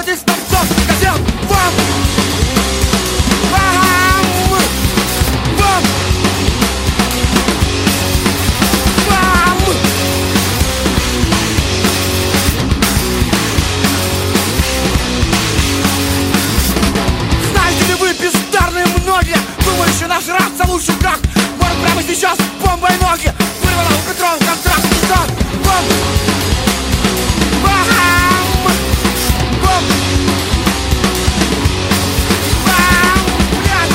из концов газет. Вам! Вам! Вам! Вам! Знаете ли вы, бездарные многие, думающие нажраться лучше как? Может, прямо сейчас бомбой ноги вырвала у Петрова контракт. Что? Вам! Вам! Вам! Вам! Блядь!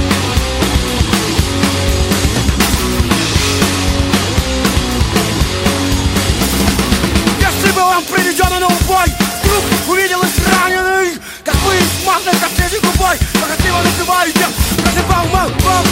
Если бы вам приведен на убой, вдруг увиделась раненый, как вы смазаны соседей губой, как от него называете, просыпал вам! Вам!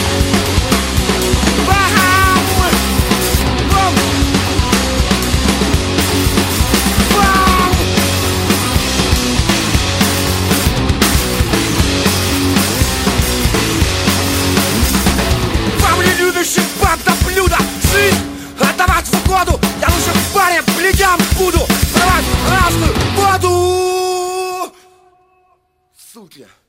Блюдо, жизнь отдавать в угоду. Я лучше в баре бледям буду продавать разную воду. Суки.